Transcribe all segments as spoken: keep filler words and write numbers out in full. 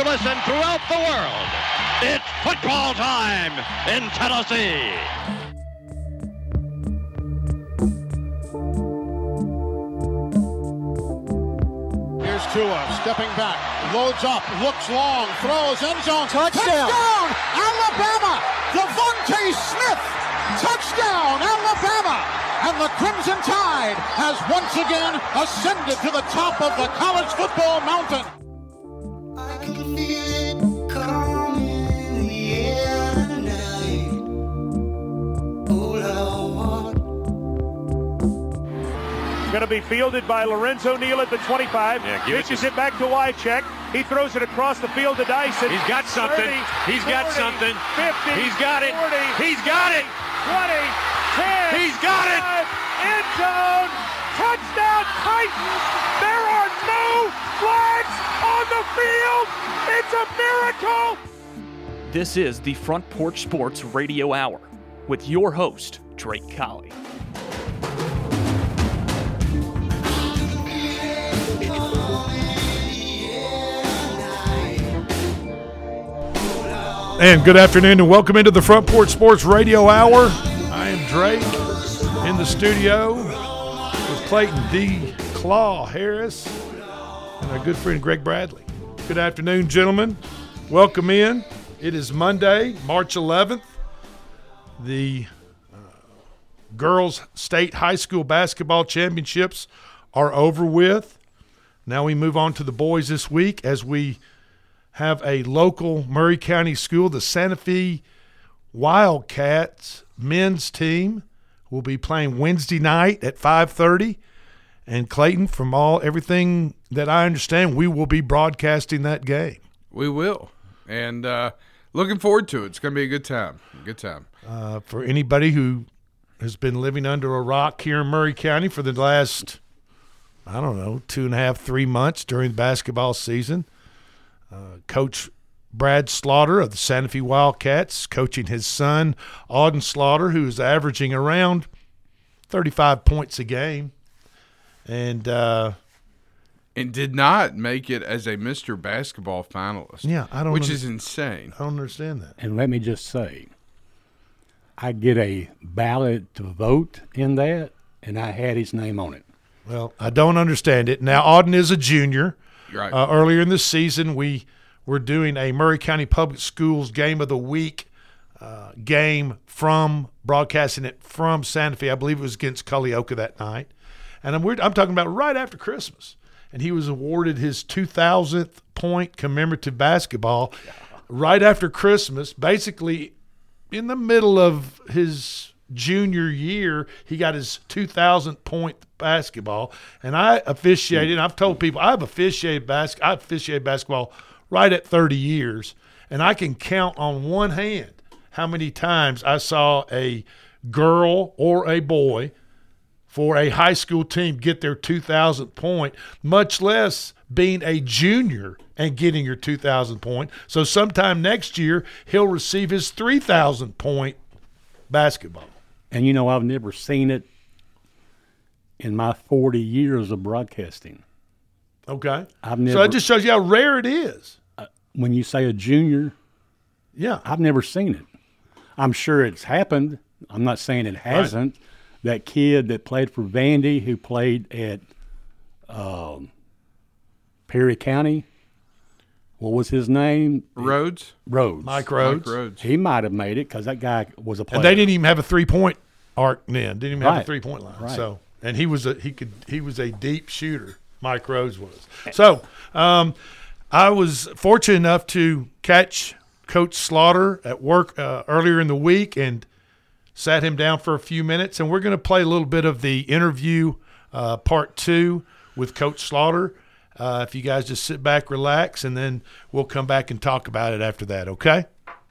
Minneapolis and throughout the world. It's football time in Tennessee. Here's Tua stepping back, loads up, looks long, throws, end zone, touchdown, touchdown Alabama! Devontae Smith, touchdown, Alabama! And the Crimson Tide has once again ascended to the top of the college football mountain. I can feel it coming in the air tonight. All I want. Going to be fielded by Lorenzo Neal at the twenty-five. Yeah, pitches it, it back to Wycheck. He throws it across the field to Dyson. He's got something. thirty, He's got forty, something. fifty. He's got it. forty, He's got it. twenty, ten. He's got it. End zone. Touchdown Titans. There are no flags on the field. It's a miracle. This is the Front Porch Sports Radio Hour with your host, Drake Colley. And good afternoon and welcome into the Front Porch Sports Radio Hour. I am Drake in the studio with Clayton D. Claw Harris and our good friend Greg Bradley. Good afternoon, gentlemen. Welcome in. It is Monday, March eleventh. The uh, girls' state high school basketball championships are over with. Now we move on to the boys this week as we have a local Murray County school, the Santa Fe Wildcats men's team will be playing Wednesday night at five thirty. And Clayton, from all everything that I understand, we will be broadcasting that game. We will. And uh, looking forward to it. It's going to be a good time. A good time. Uh, for anybody who has been living under a rock here in Murray County for the last, I don't know, two and a half, three months during the basketball season, Uh, Coach Brad Slaughter of the Santa Fe Wildcats coaching his son, Auden Slaughter, who is averaging around thirty-five points a game. And uh, and did not make it as a Mister Basketball finalist. Yeah, I don't Which under- is insane. I don't understand that. And let me just say, I get a ballot to vote in that, and I had his name on it. Well, I don't understand it. Now, Auden is a junior. Right. Uh, earlier in the season, we were doing a Murray County Public Schools Game of the Week uh, game from broadcasting it from Santa Fe. I believe it was against Culleoka that night. And I'm, we're, I'm talking about right after Christmas. And he was awarded his two thousandth point commemorative basketball right after Christmas. Basically, in the middle of his junior year, he got his two thousandth point basketball, and I officiated. And I've told people I've officiated bas- I've officiated basketball right at thirty years, and I can count on one hand how many times I saw a girl or a boy for a high school team get their two thousandth point, much less being a junior and getting your two thousandth point. So sometime next year he'll receive his three thousandth point basketball. And, you know, I've never seen it in my forty years of broadcasting. Okay. I've never, so that just shows you how rare it is. Uh, when you say a junior, yeah, I've never seen it. I'm sure it's happened. I'm not saying it hasn't. Right. That kid that played for Vandy who played at um, Perry County, what was his name? Rhodes? Rhodes. Mike Rhodes. Mike Rhodes. He might have made it because that guy was a player. And they didn't even have a three-point arc then. Didn't even right. have a three-point line. Right. So, and he was a he could he was a deep shooter. Mike Rhodes was. So, um, I was fortunate enough to catch Coach Slaughter at work uh, earlier in the week and sat him down for a few minutes, and we're going to play a little bit of the interview uh, part two with Coach Slaughter. Uh, if you guys just sit back, relax, and then we'll come back and talk about it after that, okay?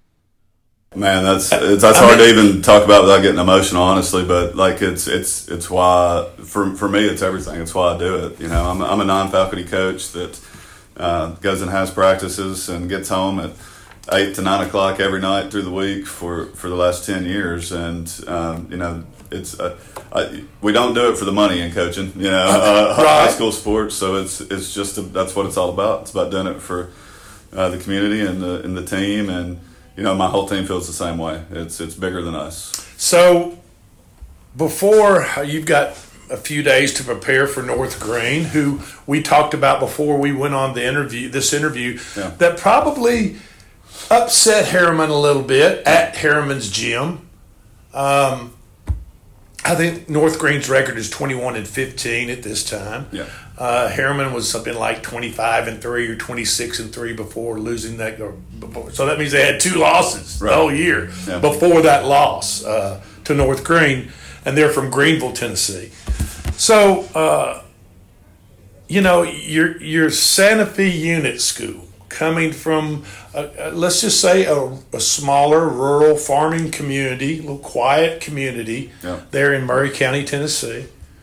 Man, that's it's, that's hard to even talk about without getting emotional, honestly. But like, it's it's it's why for for me it's everything. It's why I do it. You know, I'm I'm a non-faculty coach that uh, goes and has practices and gets home at eight to nine o'clock every night through the week for, for the last ten years, and um, you know, it's uh, I, we don't do it for the money in coaching. You know, uh, right. high school sports. So it's it's just a, that's what it's all about. It's about doing it for uh, the community and the and the team, and you know, my whole team feels the same way. It's it's bigger than us. So, before you've got a few days to prepare for North Green, who we talked about before we went on the interview, this interview, yeah. that probably upset Harriman a little bit at Harriman's gym. Um, I think North Green's record is twenty-one and fifteen at this time. Yeah. Uh, Harriman was something like twenty-five and three or twenty-six and three before losing that. Or before. So that means they had two losses right. the whole year yeah. before that loss uh, to North Green, and they're from Greenville, Tennessee. So, uh, you know, your your Santa Fe unit school coming from, uh, uh, let's just say, a, a smaller rural farming community, a little quiet community yeah. there in Murray County, Tennessee.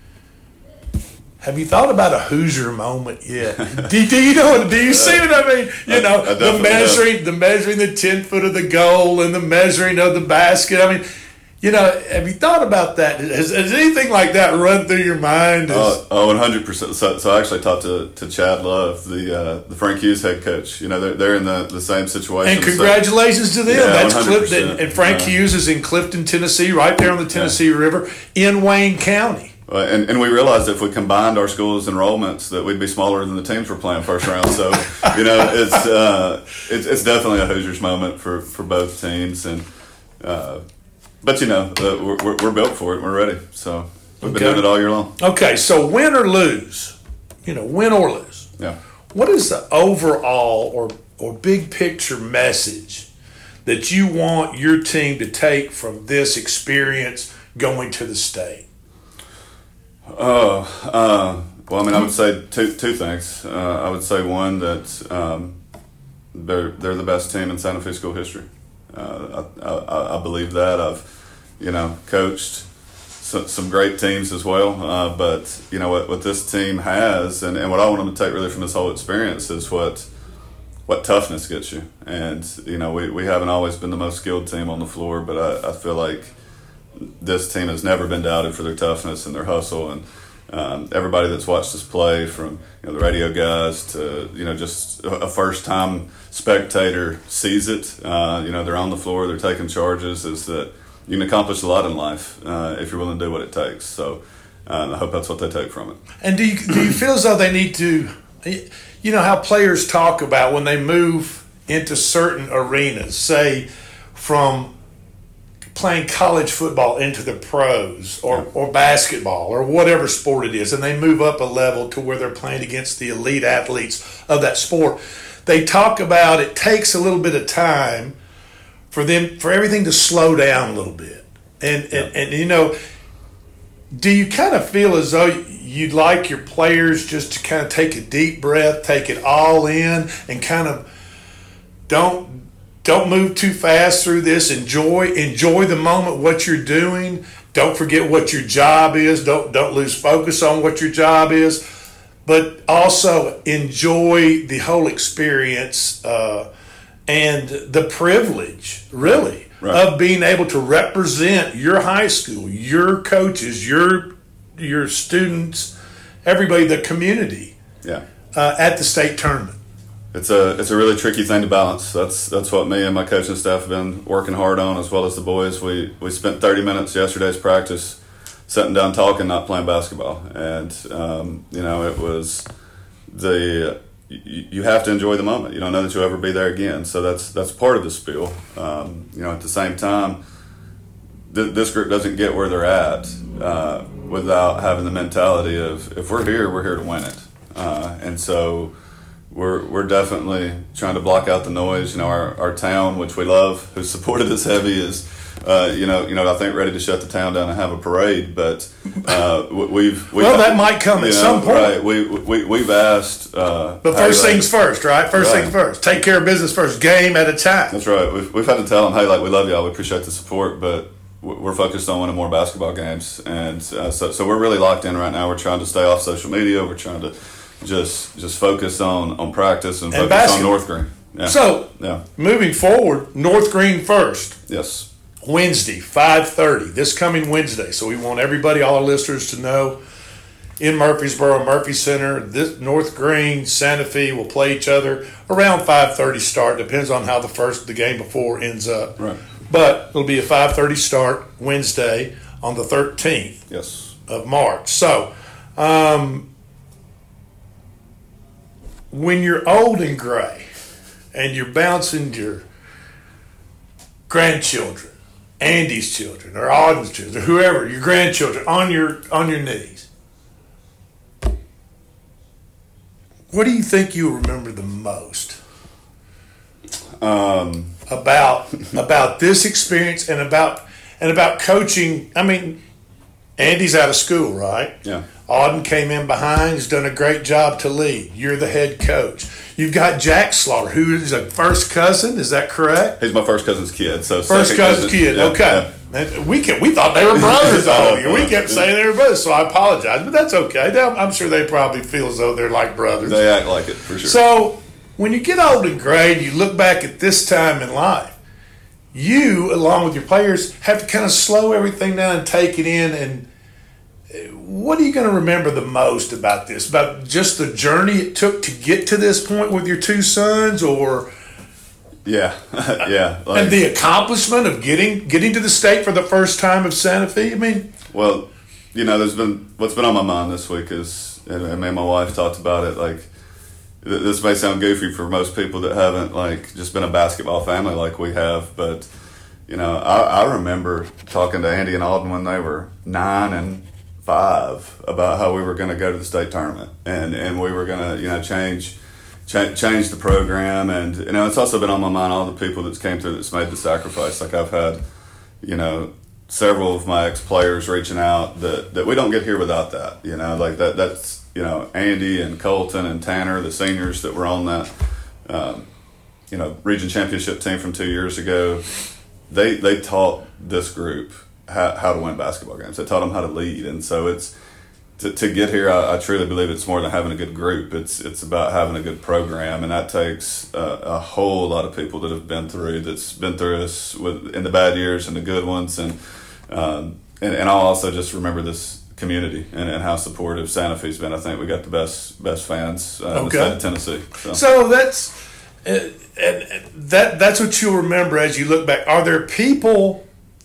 Have you thought about a Hoosier moment yet? do, do you know? Do you see what I mean? You know, I, I the measuring, have. the measuring the ten foot of the goal and the measuring of the basket. I mean. You know, have you thought about that? Has, has anything like that run through your mind? As, uh, oh, one hundred percent. So, so I actually talked to, to Chad Love, the uh, the Frank Hughes head coach. You know, they're, they're in the, the same situation. And congratulations so, to them. Yeah, That's one hundred percent. Clifton. And Frank yeah. Hughes is in Clifton, Tennessee, right there on the Tennessee yeah. River in Wayne County. Uh, and, and we realized if we combined our schools' enrollments that we'd be smaller than the teams we're playing first round. So, you know, it's, uh, it's it's definitely a Hoosiers moment for, for both teams. And uh, But, you know, uh, we're, we're, we're built for it. We're ready. So we've been Okay. doing it all year long. Okay, so win or lose, you know, win or lose. Yeah. What is the overall or, or big picture message that you want your team to take from this experience going to the state? Oh, uh, well, I mean, I would say two two things. Uh, I would say one that um, they're they're the best team in Santa Fe school history. Uh, I, I, I believe that. I've, you know, coached some, some great teams as well. Uh, but you know what, what this team has, and, and what I want them to take really from this whole experience is what what toughness gets you. And you know, we, we haven't always been the most skilled team on the floor, but I, I feel like this team has never been doubted for their toughness and their hustle. And um, everybody that's watched us play, from you know the radio guys to you know just a first time spectator, sees it. Uh, you know they're on the floor, they're taking charges. Is that you can accomplish a lot in life uh, if you're willing to do what it takes. So um, I hope that's what they take from it. And do you do you feel as though they need to, you know how players talk about when they move into certain arenas, say from playing college football into the pros or, Yeah. or basketball or whatever sport it is, and they move up a level to where they're playing against the elite athletes of that sport. They talk about it takes a little bit of time for them, for everything to slow down a little bit. And, Yeah. and, and, you know, do you kind of feel as though you'd like your players just to kind of take a deep breath, take it all in, and kind of don't don't move too fast through this. Enjoy enjoy the moment, what you're doing. Don't forget what your job is. Don't don't lose focus on what your job is. But also enjoy the whole experience uh, and the privilege, really, Right. of being able to represent your high school, your coaches, your your students, everybody, the community Yeah. uh, at the state tournament. It's a it's a really tricky thing to balance. That's that's what me and my coaching staff have been working hard on, as well as the boys. We we spent thirty minutes yesterday's practice sitting down talking, not playing basketball, and um, you know it was the you, you have to enjoy the moment. You don't know that you'll ever be there again, so that's that's part of the spiel. Um, you know, at the same time, th- this group doesn't get where they're at uh, without having the mentality of if we're here, we're here to win it, uh, and so. We're we're definitely trying to block out the noise. You know, our, our town, which we love, who's supported us heavy, is uh, you know you know I think ready to shut the town down and have a parade. But uh, we've, we've Well, that might come at you know, some point. Right? We we we've asked. Uh, But first hey, things like- first, right? First Right. things first. Take care of business first. Game at a time. That's right. We've we've had to tell them, hey, like we love y'all, we appreciate the support, but we're focused on winning more basketball games, and uh, so so we're really locked in right now. We're trying to stay off social media. We're trying to just just focus on, on practice and, And focus on basketball. North Green. Yeah. So, yeah, moving forward, North Green first. yes, Wednesday, five thirty, this coming Wednesday. So we want everybody, all our listeners, to know in Murfreesboro, Murphy Center. This North Green, Santa Fe will play each other around five thirty start. Depends on how the first the game before ends up. Right. But it'll be a five thirty start Wednesday on the thirteenth Yes. of March. So, um, when you're old and gray and you're bouncing your grandchildren, Andy's children, or Auden's children, or whoever, your grandchildren, on your on your knees, what do you think you remember the most Um, about about this experience and about and about coaching? I mean, Andy's out of school, right? yeah. Auden came in behind. He's done a great job to lead. You're the head coach. You've got Jack Slaughter, who is a first cousin. Is that correct? He's my first cousin's kid. So First second cousin's cousin- kid. yeah, Okay. And we can, we thought they were brothers all year. We kept saying they were brothers, so I apologize, but that's okay. They- I'm sure they probably feel as though they're like brothers. yeah. They act like it for sure. So when you get old and gray and you look back at this time in life, you, along with your players, have to kind of slow everything down and take it in. And what are you going to remember the most about this? About just the journey it took to get to this point with your two sons, or yeah, yeah. Like, and the accomplishment of getting getting to the state for the first time of Santa Fe? I mean, well, you know, there's been what's been on my mind this week is, and, and me and my wife talked about it. Like, th- this may sound goofy for most people that haven't like just been a basketball family like we have, but you know, I, I remember talking to Andy and Auden when they were nine and five about how we were going to go to the state tournament and, and we were going to, you know, change, change change the program. And, you know, it's also been on my mind, all the people that's came through that's made the sacrifice. Like I've had, you know, several of my ex-players reaching out that, that we don't get here without that, you know, like that, that's, you know, Andy and Colton and Tanner, the seniors that were on that, um, you know, region championship team from two years ago. They, they taught this group How, how to win basketball games. They taught them how to lead, and so it's to, to get here. I, I truly believe it's more than having a good group. It's it's about having a good program, and that takes uh, a whole lot of people that have been through. That's been through us with in the bad years and the good ones, and um, and, and I'll also just remember this community and, and how supportive Santa Fe's been. I think we got the best best fans uh, in the state of Tennessee. So, so that's uh, and that that's what you'll remember as you look back. Are there people?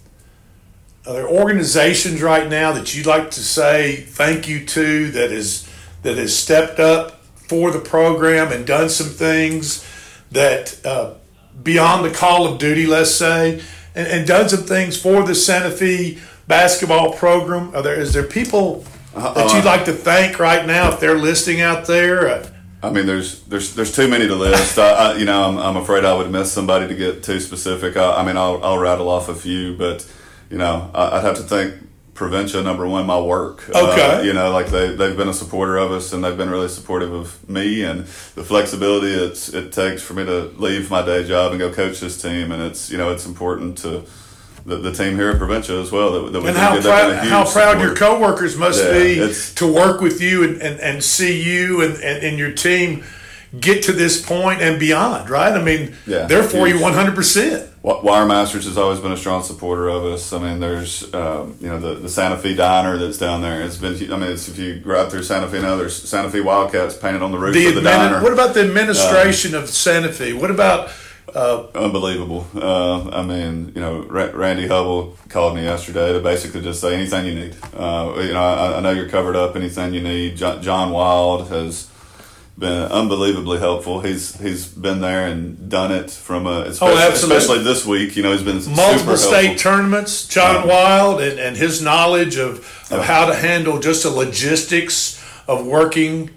Are there organizations right now that you'd like to say thank you to that is that has stepped up for the program and done some things that uh, beyond the call of duty, let's say, and, and done some things for the Santa Fe basketball program? Are there is there people that you'd like to thank right now if they're listening out there? Uh, I mean, there's there's there's too many to list. I, I, you know, I'm I'm afraid I would miss somebody to get too specific. I, I mean, I'll I'll rattle off a few, but. You know, I'd have to thank Provincia, number one, my work. Okay. Uh, you know, like they, they've been a supporter of us, and they've been really supportive of me and the flexibility it's, it takes for me to leave my day job and go coach this team. And it's, you know, it's important to the, the team here at Provincia as well. That, that we and how get proud, that how proud support. your coworkers must Yeah, be it's- to work with you and, and, and see you and, and, and your team get to this point and beyond, right? I mean, Yeah, they're for you huge. one hundred percent. Wire Masters has always been a strong supporter of us. I mean, there's um, you know the, the Santa Fe Diner that's down there. It's been I mean, it's, if you go out through Santa Fe now, there's Santa Fe Wildcats painted on the roof The of the admini- diner. what about the administration of Santa Fe? What about uh, Unbelievable. Uh, I mean, you know, Ra- Randy Hubble called me yesterday to basically just say anything you need. Uh, you know, I, I know you're covered up. Anything you need. John, John Wild has been unbelievably helpful. He's he's been there and done it from a especially, Oh, absolutely. especially this week. You know, he's been multiple super state helpful. tournaments? John Yeah. Wild and, and his knowledge of, of Yeah. how to handle just the logistics of working,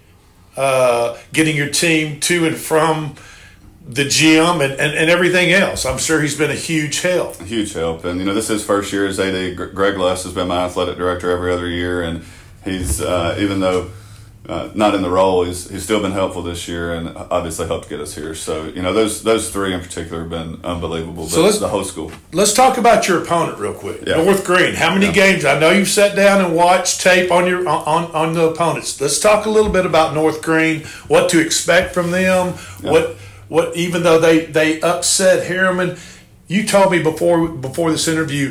uh, getting your team to and from the gym and, and, and everything else. I'm sure he's been a huge help. Huge help. And, you know, this is his first year as A D. Gr- Greg Less has been my athletic director every other year. And he's, uh, even though uh, not in the role, he's, he's still been helpful this year and obviously helped get us here. So, you know, those those three in particular have been unbelievable. But So let's- the whole school. Let's talk about your opponent real quick. Yeah. North Green. How many Yeah. games? I know you've sat down and watched tape on your on, on the opponents. Let's talk a little bit about North Green. What to expect from them? Yeah. What what? Even though they they upset Harriman, you told me before before this interview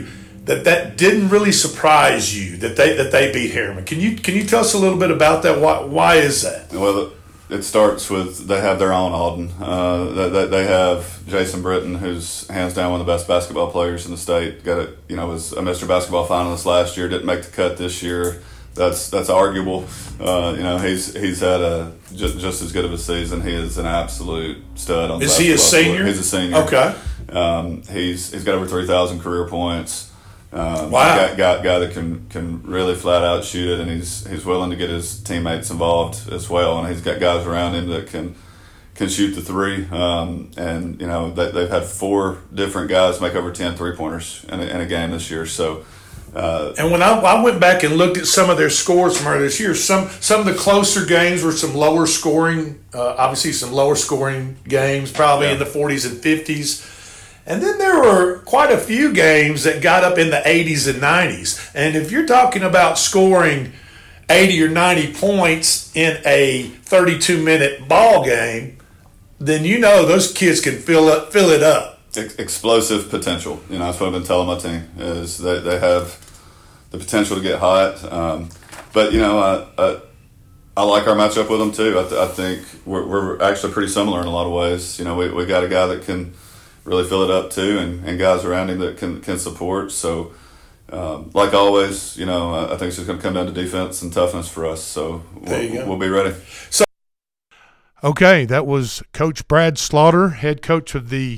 that that didn't really surprise you that they that they beat Harriman. Can you can you tell us a little bit about that? Why why is that? Well, it starts with they have their own Alden. Uh, they, they have Jason Britton, who's hands down one of the best basketball players in the state. Got it, you know, was a Mister Basketball finalist last year. Didn't make the cut this year. That's that's arguable. Uh, you know, he's he's had a just, just as good of a season. He is an absolute stud on the Is he a basketball senior? court. He's a senior. Okay. Um, he's he's got over three thousand career points. Um, Wow. Got, got guy that can can really flat out shoot it, and he's he's willing to get his teammates involved as well. And he's got guys around him that can can shoot the three. Um, and you know they, they've had four different guys make over ten three pointers in a, in a game this year. So. Uh, And when I, I went back and looked at some of their scores from earlier this year, some some of the closer games were some lower scoring, uh, obviously some lower scoring games, probably Yeah. in the forties and fifties. And then there were quite a few games that got up in the eighties and nineties. And if you're talking about scoring eighty or ninety points in a thirty-two minute ball game, then you know those kids can fill up, fill it up. ex- explosive potential. You know, that's what I've been telling my team is that they have the potential to get hot. Um, but you know, I, I I like our matchup with them too. I, th- I think we're we're actually pretty similar in a lot of ways. You know, we we got a guy that can really fill it up too, and, and guys around him that can can support. So. Um, like always, you know, I think it's just going to come down to defense and toughness for us. So we'll, we'll be ready. So, okay, that was Coach Brad Slaughter, head coach of the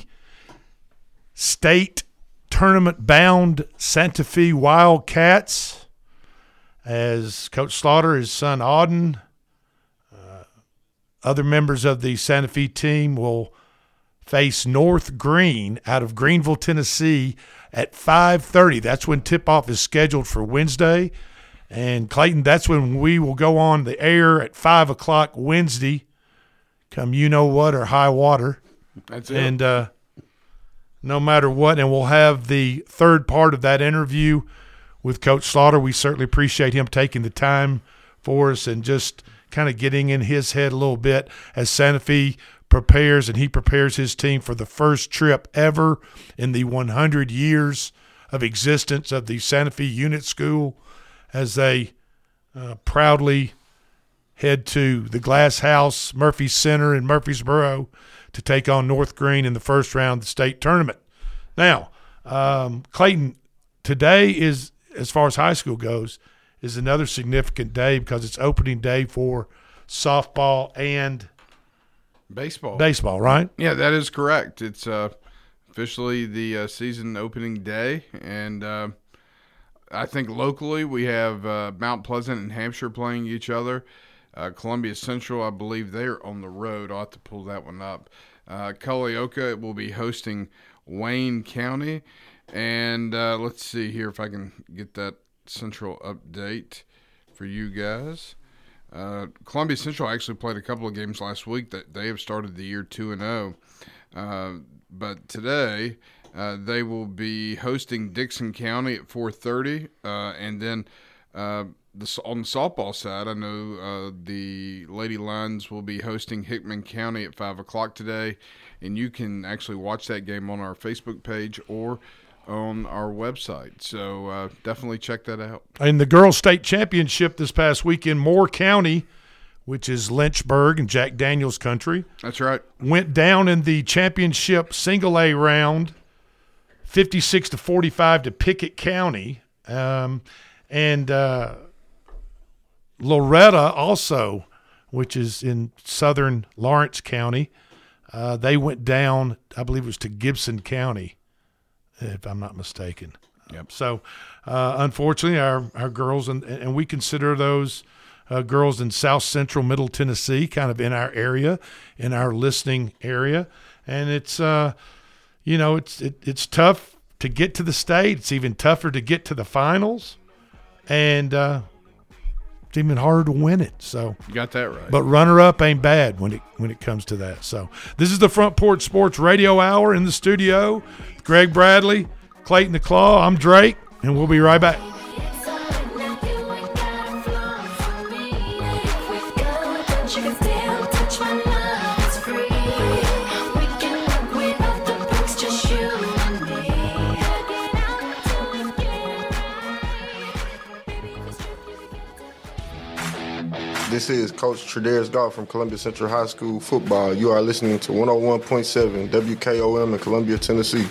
state tournament-bound Santa Fe Wildcats. As Coach Slaughter, his son Auden, uh, other members of the Santa Fe team will face North Green out of Greenville, Tennessee, at five thirty. That's when tip-off is scheduled for Wednesday. And, Clayton, that's when we will go on the air at five o'clock Wednesday, come you-know-what or high water. That's it. And uh, no matter what, and we'll have the third part of that interview with Coach Slaughter. We certainly appreciate him taking the time for us and just kind of getting in his head a little bit as Santa Fe prepares, and he prepares his team for the first trip ever in the one hundred years of existence of the Santa Fe Unit School as they uh, proudly head to the Glass House Murphy Center in Murfreesboro to take on North Green in the first round of the state tournament. Now, um, Clayton, today is, as far as high school goes, is another significant day because it's opening day for softball and Baseball. baseball, right? Yeah, that is correct. It's uh, officially the uh, season opening day, and uh, I think locally we have uh, Mount Pleasant and Hampshire playing each other. Uh, Columbia Central, I believe they're on the road. I'll have to pull that one up. Uh, Culleoka will be hosting Wayne County, and uh, let's see here if I can get that Central update for you guys. Uh, Columbia Central actually played a couple of games last week that they have started the year two and oh. Uh, but today uh, they will be hosting Dixon County at four thirty, uh, and then uh, the, on the softball side, I know uh, the Lady Lions will be hosting Hickman County at five o'clock today, and you can actually watch that game on our Facebook page or on our website. So uh, definitely check that out. In the girls' state championship this past week in Moore County, which is Lynchburg and Jack Daniels country. That's right. Went down in the championship single A round, fifty-six to forty-five to Pickett County. Um, and uh, Loretta also, which is in southern Lawrence County, uh, they went down, I believe it was to Gibson County, if I'm not mistaken. Yep. So, uh, unfortunately, our, our girls, and, and we consider those uh, girls in South Central Middle Tennessee kind of in our area, in our listening area. And it's, uh, you know, it's it, it's tough to get to the state. It's even tougher to get to the finals. And uh, it's even harder to win it. So You got that right. but runner-up ain't bad when it when it comes to that. So this is the Front Porch Sports Radio Hour in the studio. Greg Bradley, Clayton the Claw. I'm Drake, and we'll be right back. This is Coach Tredaris Goff from Columbia Central High School football. You are listening to one oh one point seven W K O M in Columbia, Tennessee.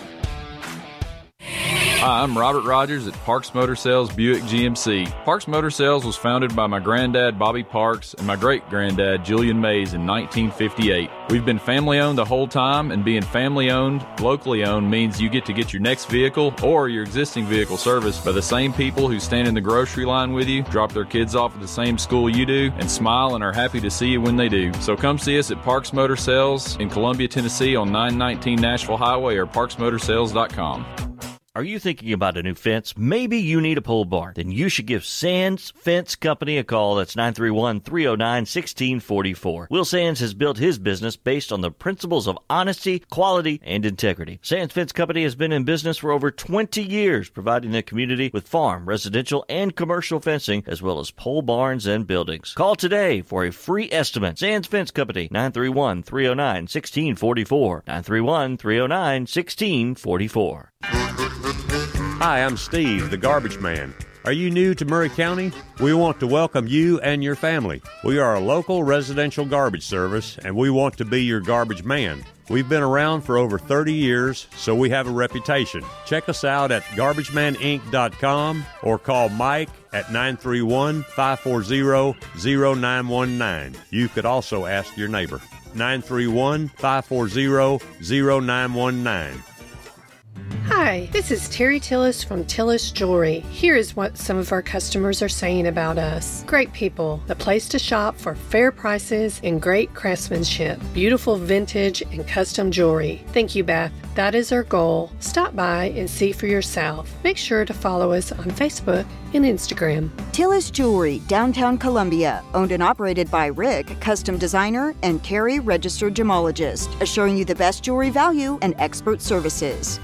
Hi, I'm Robert Rogers at Parks Motor Sales Buick G M C. Parks Motor Sales was founded by my granddad, Bobby Parks, and my great-granddad, Julian Mays, in nineteen fifty-eight. We've been family-owned the whole time, and being family-owned, locally-owned means you get to get your next vehicle or your existing vehicle serviced by the same people who stand in the grocery line with you, drop their kids off at the same school you do, and smile and are happy to see you when they do. So come see us at Parks Motor Sales in Columbia, Tennessee on nine nineteen Nashville Highway or parks motor sales dot com. Are you thinking about a new fence? Maybe you need a pole barn. Then you should give Sands Fence Company a call. That's nine three one, three oh nine, one six four four. Will Sands has built his business based on the principles of honesty, quality, and integrity. Sands Fence Company has been in business for over twenty years, providing the community with farm, residential, and commercial fencing, as well as pole barns and buildings. Call today for a free estimate. Sands Fence Company, nine three one, three oh nine, one six four four. nine three one, three oh nine, one six four four. Hi, I'm Steve, the Garbage Man. Are you new to Maury County? We want to welcome you and your family. We are a local residential garbage service, and we want to be your garbage man. We've been around for over thirty years, so we have a reputation. Check us out at garbage man inc dot com or call Mike at nine three one, five four zero, zero nine one nine. You could also ask your neighbor. nine three one, five four zero, zero nine one nine. Hi, this is Terry Tillis from Tillis Jewelry. Here is what some of our customers are saying about us. Great people, the place to shop for fair prices and great craftsmanship, beautiful vintage and custom jewelry. Thank you, Beth. That is our goal. Stop by and see for yourself. Make sure to follow us on Facebook and Instagram. Tillis Jewelry, downtown Columbia, owned and operated by Rick, custom designer, and Carrie, registered gemologist, assuring you the best jewelry value and expert services.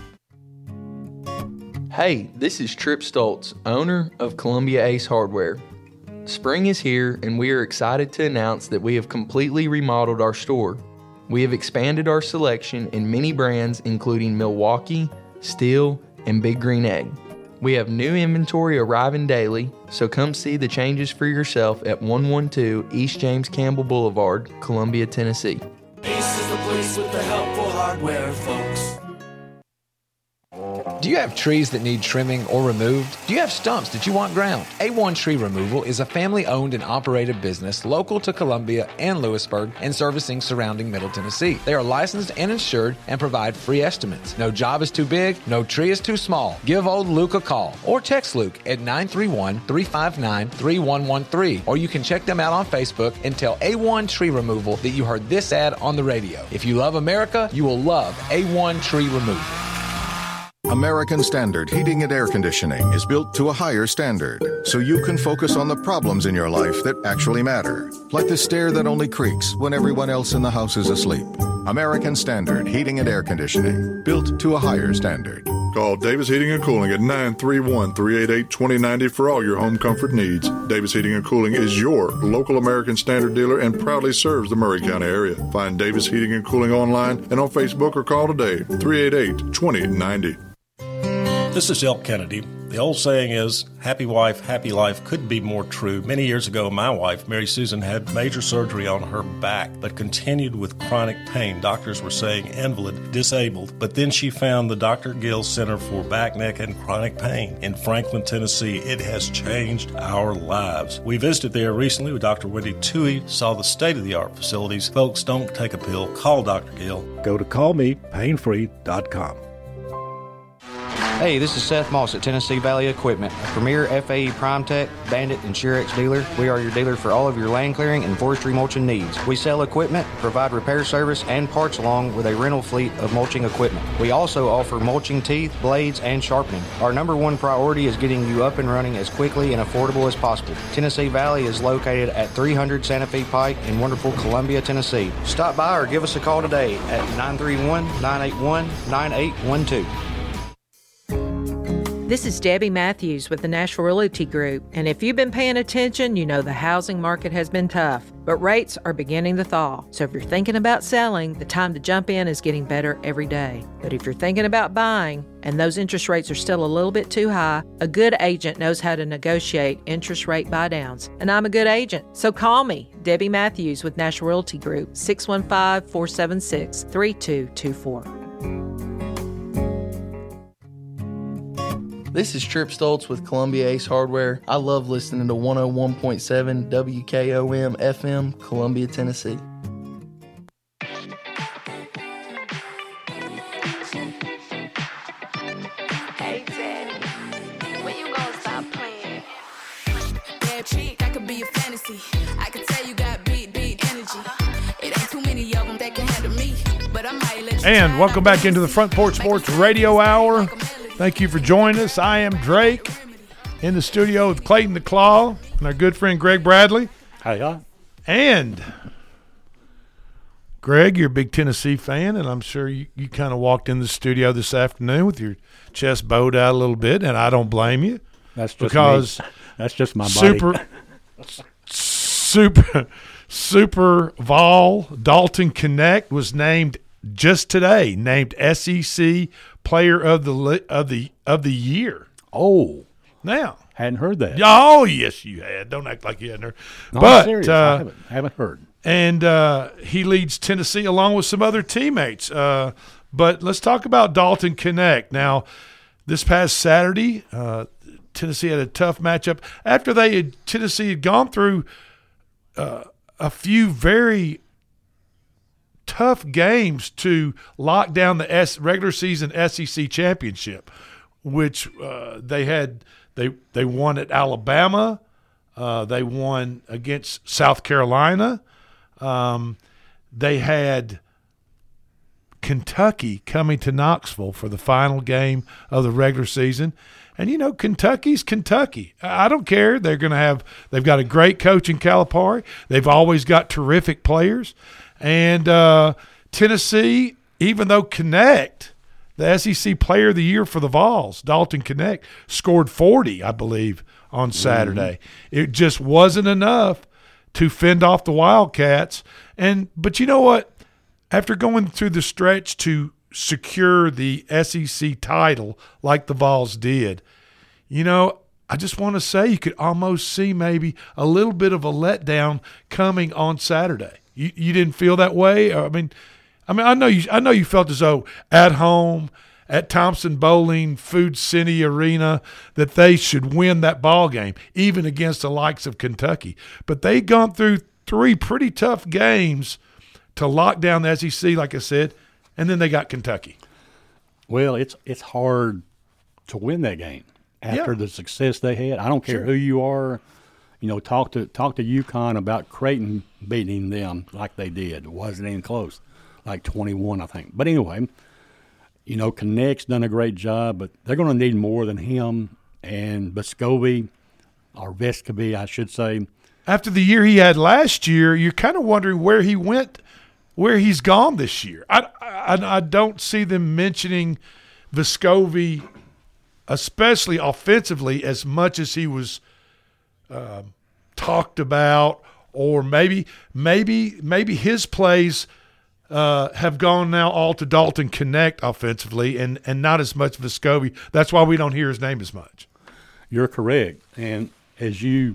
Hey, this is Trip Stoltz, owner of Columbia Ace Hardware. Spring is here, and we are excited to announce that we have completely remodeled our store. We have expanded our selection in many brands, including Milwaukee, Steel, and Big Green Egg. We have new inventory arriving daily, so come see the changes for yourself at one twelve East James Campbell Boulevard, Columbia, Tennessee. Ace is the place with the helpful hardware, folks. Do you have trees that need trimming or removed? Do you have stumps that you want ground? A one Tree Removal is a family-owned and operated business local to Columbia and Lewisburg and servicing surrounding Middle Tennessee. They are licensed and insured and provide free estimates. No job is too big, no tree is too small. Give old Luke a call or text Luke at nine three one, three five nine, three one one three, or you can check them out on Facebook and tell A one Tree Removal that you heard this ad on the radio. If you love America, you will love A one Tree Removal. American Standard Heating and Air Conditioning is built to a higher standard, so you can focus on the problems in your life that actually matter, like the stair that only creaks when everyone else in the house is asleep. American Standard Heating and Air Conditioning, built to a higher standard. Call Davis Heating and Cooling at nine three one, three eight eight, two zero nine zero for all your home comfort needs. Davis Heating and Cooling is your local American Standard dealer and proudly serves the Maury County area. Find Davis Heating and Cooling online and on Facebook or call today, three eight eight, two zero nine zero. This is Elk Kennedy. The old saying is, happy wife, happy life could be more true. Many years ago, my wife, Mary Susan, had major surgery on her back, but continued with chronic pain. Doctors were saying invalid, disabled. But then she found the Doctor Gill Center for Back, Neck, and Chronic Pain in Franklin, Tennessee. It has changed our lives. We visited there recently with Doctor Wendy Toohey, saw the state-of-the-art facilities. Folks, don't take a pill. Call Doctor Gill. Go to call me pain free dot com. Hey, this is Seth Moss at Tennessee Valley Equipment, a premier F A E PrimeTech, Bandit, and Shurex dealer. We are your dealer for all of your land clearing and forestry mulching needs. We sell equipment, provide repair service, and parts along with a rental fleet of mulching equipment. We also offer mulching teeth, blades, and sharpening. Our number one priority is getting you up and running as quickly and affordable as possible. Tennessee Valley is located at three hundred Santa Fe Pike in wonderful Columbia, Tennessee. Stop by or give us a call today at nine three one, nine eight one, nine eight one two. This is Debbie Matthews with the Nashville Realty Group, and if you've been paying attention, you know the housing market has been tough, but rates are beginning to thaw. So if you're thinking about selling, the time to jump in is getting better every day. But if you're thinking about buying, and those interest rates are still a little bit too high, a good agent knows how to negotiate interest rate buy-downs, and I'm a good agent. So call me, Debbie Matthews with Nashville Realty Group, six one five, four seven six, three two two four. This is Trip Stoltz with Columbia Ace Hardware. I love listening to one oh one point seven W K O M F M, Columbia, Tennessee. Hey, Daddy, when you gonna stop playing? Bad chick, I could be a fantasy. I could tell you got beat, beat energy. It ain't too many of them that can handle me, but I might let you. And welcome back into the Front Porch Sports Radio Hour. Thank you for joining us. I am Drake in the studio with Clayton the Claw and our good friend Greg Bradley. Hiya. And Greg, you're a big Tennessee fan, and I'm sure you, you kind of walked in the studio this afternoon with your chest bowed out a little bit, and I don't blame you. That's just because me. That's just my body. Super, super, Super Vol Dalton Connect was named just today, named S E C Player of the of the of the Year. Oh, now hadn't heard that. Oh, yes, you had. Don't act like you hadn't heard. No, but I'm serious. Uh, I haven't, haven't heard. And uh, he leads Tennessee along with some other teammates. Uh, but let's talk about Dalton Connect. Now, this past Saturday, uh, Tennessee had a tough matchup after they had Tennessee had gone through uh, a few very tough games to lock down the S, regular season S E C championship, which uh, they had. They they won at Alabama. Uh, they won against South Carolina. Um, they had Kentucky coming to Knoxville for the final game of the regular season. And, you know, Kentucky's Kentucky. I don't care. They're going to have – they've got a great coach in Calipari. They've always got terrific players. And uh, Tennessee, even though Connect, the S E C Player of the Year for the Vols, Dalton Connect, scored forty, I believe, on Saturday. Mm-hmm. It just wasn't enough to fend off the Wildcats. And but you know what? After going through the stretch to secure the S E C title like the Vols did, you know, I just want to say you could almost see maybe a little bit of a letdown coming on Saturday. You you didn't feel that way? I mean, I mean, I know you. I know you felt as though at home at Thompson Bowling Food City Arena that they should win that ball game, even against the likes of Kentucky. But they gone through three pretty tough games to lock down the S E C, like I said, and then they got Kentucky. Well, it's it's hard to win that game after Yeah. the success they had. I don't care Sure. who you are. You know, talk to talk to UConn about Creighton beating them like they did. It wasn't even close, like twenty-one, I think. But anyway, you know, Connect's done a great job, but they're going to need more than him and Vescovi, or Vescovi, I should say. After the year he had last year, you're kind of wondering where he went, where he's gone this year. I, I, I don't see them mentioning Vescovi, especially offensively, as much as he was uh, talked about, or maybe maybe maybe his plays uh, have gone now all to Dalton Connect offensively, and, and not as much Vescovi. That's why we don't hear his name as much. You're correct. And as you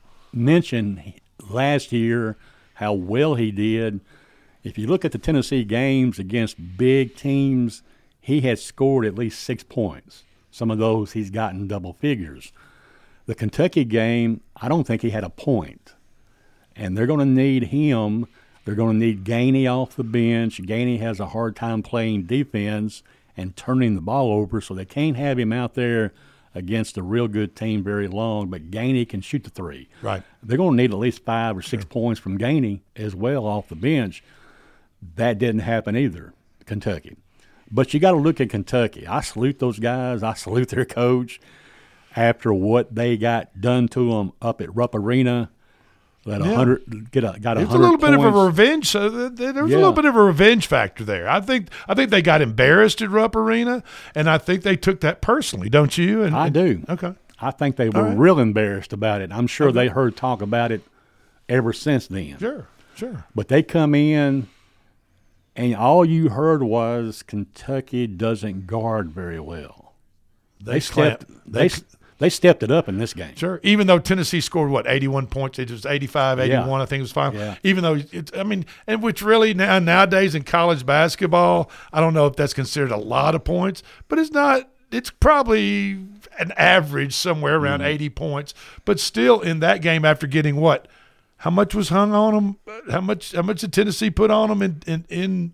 mentioned last year, how well he did, if you look at the Tennessee games against big teams, he has scored at least six points. Some of those he's gotten double figures. The Kentucky game, I don't think he had a point. And they're going to need him. They're going to need Gainey off the bench. Gainey has a hard time playing defense and turning the ball over, so they can't have him out there against a real good team very long, but Gainey can shoot the three. Right. They're going to need at least five or six points from Gainey as well off the bench. That didn't happen either, Kentucky. But you got to look at Kentucky. I salute those guys. I salute their coach. After what they got done to them up at Rupp Arena, Let a Yeah. hundred get a got a It's a hundred little bit of a points. revenge. So th- th- there was Yeah. a little bit of a revenge factor there. I think. I think they got embarrassed at Rupp Arena, and I think they took that personally. Don't you? And, I and- do. Okay. I think they were All right. real embarrassed about it. I'm sure Okay. they heard talk about it ever since then. Sure. Sure. But they come in, and all you heard was Kentucky doesn't guard very well. They They clamped- stepped. they- They they stepped it up in this game. Sure. Even though Tennessee scored, what, eighty-one points, it was eighty-five, eighty-one, Yeah. I think it was final. Yeah. Even though, it's, I mean, and which really now nowadays in college basketball, I don't know if that's considered a lot of points, but it's not, it's probably an average somewhere around Mm. eighty points. But still in that game after getting what? How much was hung on them? How much How much did Tennessee put on them in, in, in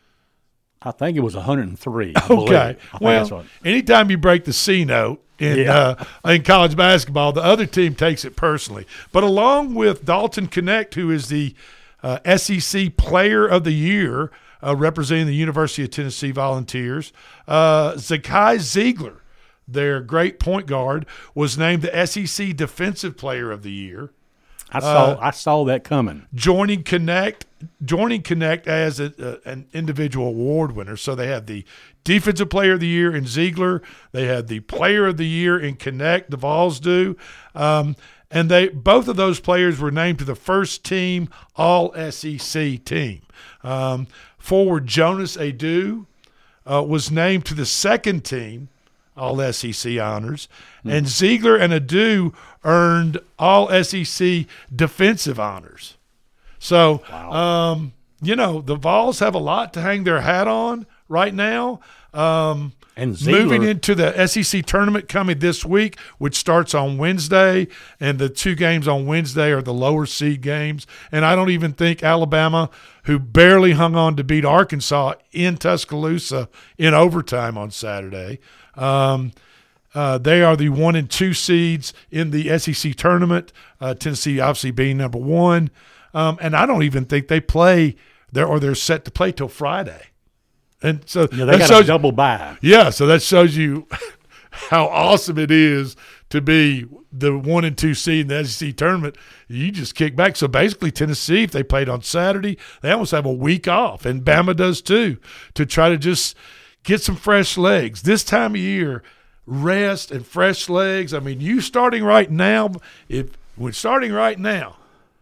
I think it was one hundred three. I believe. Okay. I think Well, that's what- anytime you break the C note in Yeah. uh, in college basketball, the other team takes it personally. But along with Dalton Connect, who is the uh, S E C Player of the Year, uh, representing the University of Tennessee Volunteers, uh, Zakai Ziegler, their great point guard, was named the S E C Defensive Player of the Year. I saw Uh, I saw that coming. joining Connect, joining Connect as a, a, an individual award winner. So they have the Defensive Player of the Year in Ziegler. They have the Player of the Year in Connect. The Vols do, um, and they both of those players were named to the first team All S E C team. Um, forward Jonas Adu uh, was named to the second team All S E C honors, and Ziegler and Adu earned All S E C defensive honors. So, um, you know, the Vols have a lot to hang their hat on right now. Um, And Ziegler- moving into the S E C tournament coming this week, which starts on Wednesday, and the two games on Wednesday are the lower seed games. And I don't even think Alabama, who barely hung on to beat Arkansas in Tuscaloosa in overtime on Saturday, um, uh, they are the one and two seeds in the S E C tournament. Uh, Tennessee obviously being number one, um, and I don't even think they play there or they're set to play till Friday. And so Yeah, they that got shows- a double bye. Yeah, so that shows you how awesome it is to be the one and two seed in the S E C tournament. You just kick back. So basically, Tennessee, if they played on Saturday, they almost have a week off, and Bama does too, to try to just get some fresh legs. This time of year, rest and fresh legs. I mean, you starting right now, if when starting right now,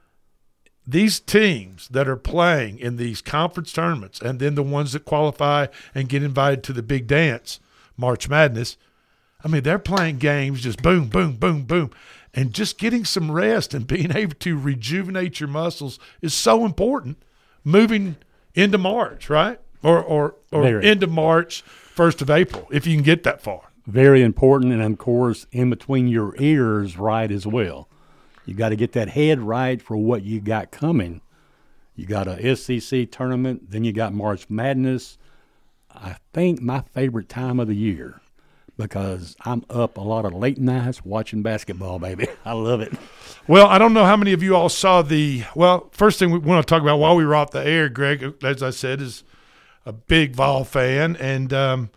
these teams that are playing in these conference tournaments and then the ones that qualify and get invited to the big dance, March Madness, I mean, they're playing games just boom, boom, boom, boom. And just getting some rest and being able to rejuvenate your muscles is so important moving into March, right? Or or, or Very. into March, first of April, if you can get that far. Very important, and of course, in between your ears, right as well. You got to get that head right for what you got coming. You got a S E C tournament, then you got March Madness. I think my favorite time of the year, because I'm up a lot of late nights watching basketball, baby. I love it. Well, I don't know how many of you all saw the – well, first thing we want to talk about while we were off the air, Greg, as I said, is a big Vol fan. And um,